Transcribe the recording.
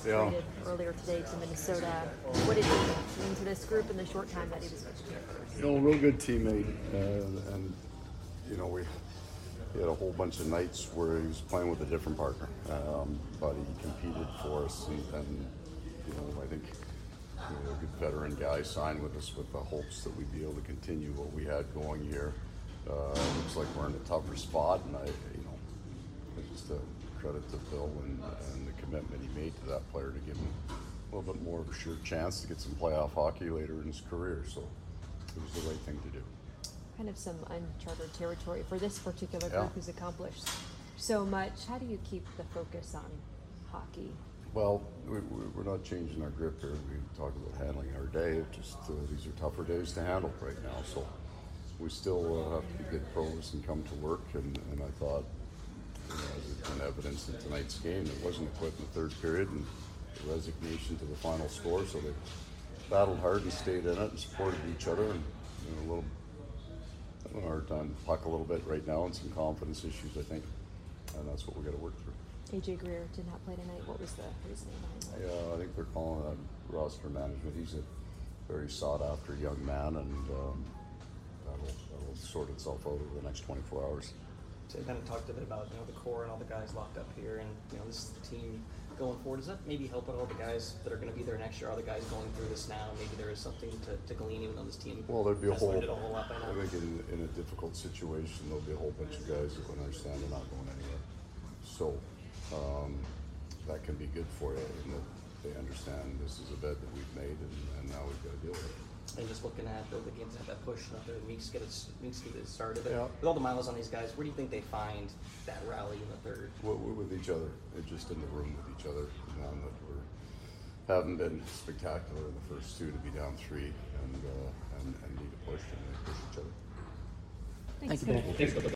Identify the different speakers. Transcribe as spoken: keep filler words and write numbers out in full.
Speaker 1: Yeah.
Speaker 2: traded earlier today to Minnesota. What did he mean to this group in the short time that he was with you?
Speaker 1: You know, real good teammate, uh, and you know we he had a whole bunch of nights where he was playing with a different partner, um, but he competed for us, and, and you know I think you know, a good veteran guy signed with us with the hopes that we'd be able to continue what we had going here. Uh, looks like we're in a tougher spot, and I, you know, just a credit to Phil and, and the commitment he made to that player to give him a little bit more of a sure chance to get some playoff hockey later in his career. So it was the right thing to do.
Speaker 2: Kind of some uncharted territory for this particular group
Speaker 1: Yeah.
Speaker 2: who's accomplished so much. How do you keep the focus on hockey?
Speaker 1: Well, we, we, we're not changing our grip here. We talk about handling our day. It just uh, these are tougher days to handle right now. So we still uh, have to be good pros and come to work. And, and I thought, you know, as an evidence in tonight's game, it wasn't a quit in the third period and the resignation to the final score. So they battled hard and stayed in it and supported each other. And you know, a little, having a hard time puck a little bit right now and some confidence issues, I think, and that's what we got to work through.
Speaker 2: A J Greer did not play tonight. What was the reasoning behind that?
Speaker 1: Yeah, I think they're calling that roster management. He's a very sought-after young man, and um, that'll, that'll sort itself out over the next twenty-four hours.
Speaker 3: So you kind of talked a bit about you know the core and all the guys locked up here, and you know this is the team going forward. Does that maybe help out all the guys that are going to be there next year? Other guys going through this now, maybe there is something to, to glean even though this team
Speaker 1: Well, there'd be a
Speaker 3: has
Speaker 1: whole.
Speaker 3: learned it a whole lot by now.
Speaker 1: I think in, in a difficult situation, there'll be a whole bunch of guys that would understand they're not going anywhere. So um, that can be good for you, in that they understand this is a bet that we've made, and, and now we've got to deal with it.
Speaker 3: And just looking at the, the games that have that push out there, Meeks get it, Meeks get it started. But
Speaker 1: Yeah.
Speaker 3: with all the miles on these guys, where do you think they find that rally in the third?
Speaker 1: We're, we're with each other, It's just in the room with each other. Now that we're haven't been spectacular in the first two, to be down three and uh, and, and need a push, and they push each other.
Speaker 2: Thanks,
Speaker 4: Thank you,
Speaker 2: Coach.
Speaker 4: Ben.
Speaker 3: Thanks,